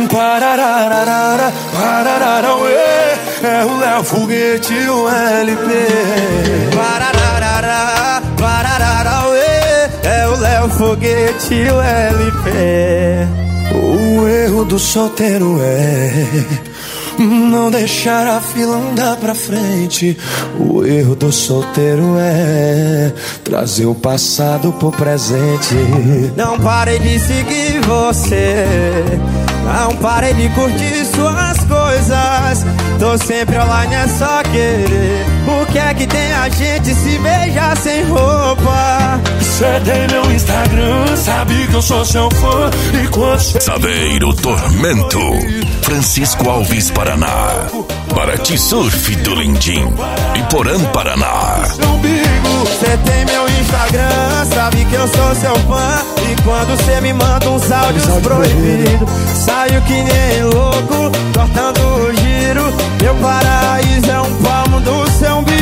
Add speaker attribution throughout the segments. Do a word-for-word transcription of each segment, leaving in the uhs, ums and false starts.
Speaker 1: Parararara, pararara, ué, é o Léo Foguete, o L P.
Speaker 2: Parararara, pararara, ué, é o Léo Foguete, o L P.
Speaker 1: O erro do solteiro é não deixar a fila andar pra frente. O erro do solteiro é trazer o passado pro presente.
Speaker 2: Não parei de seguir você, não parei de curtir suas coisas. Tô sempre online, é só querer. O que é que tem a gente se beijar sem roupa?
Speaker 1: Cê tem meu Instagram, sabe que eu sou seu fã. E quando cê...
Speaker 3: Saveiro Tormento, Francisco Alves, Paraná. Paraty Surf do Lindim, Iporã, Paraná.
Speaker 2: Cê tem meu Instagram, sabe que eu sou seu fã. E quando cê me manda uns áudios proibidos, saio que nem louco, cortando o giro. Meu paraíso é um palmo do seu umbigo.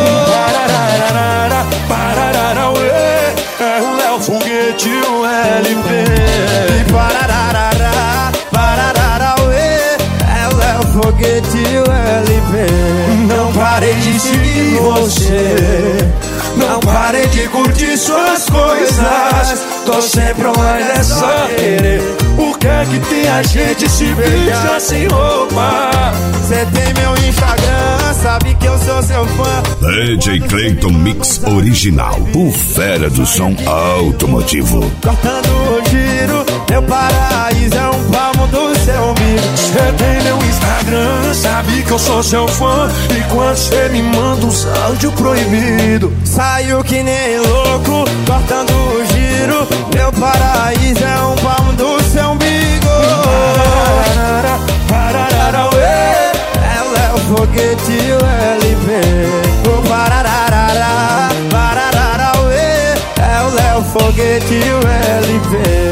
Speaker 1: Parararara, pararara, ué, é o Léo Foguete, o L P.
Speaker 2: E parararara, pararara, ué, é o Léo Foguete, o L P.
Speaker 1: Não parei de seguir você, não parei de curtir suas coisas. Tô sempre online, é só querer. O que é que tem a gente se beijar sem roupa?
Speaker 2: Cê tem meu Instagram, sabe que eu sou seu fã.
Speaker 3: D J Clayton Mix Original, o fera do som automotivo.
Speaker 2: Cortando o giro, meu paraíso é um palmo do seu umbigo.
Speaker 1: Cê tem meu Instagram, sabe que eu sou seu fã. E quando cê me manda uns áudio proibido,
Speaker 2: saio que nem louco, cortando o giro. Meu paraíso é um palmo do seu umbigo.
Speaker 1: Pararara, pararara, ué,
Speaker 2: é o Léo Foguete, o L P. O pararara, pararara, ué, é o Léo Foguete, o L P.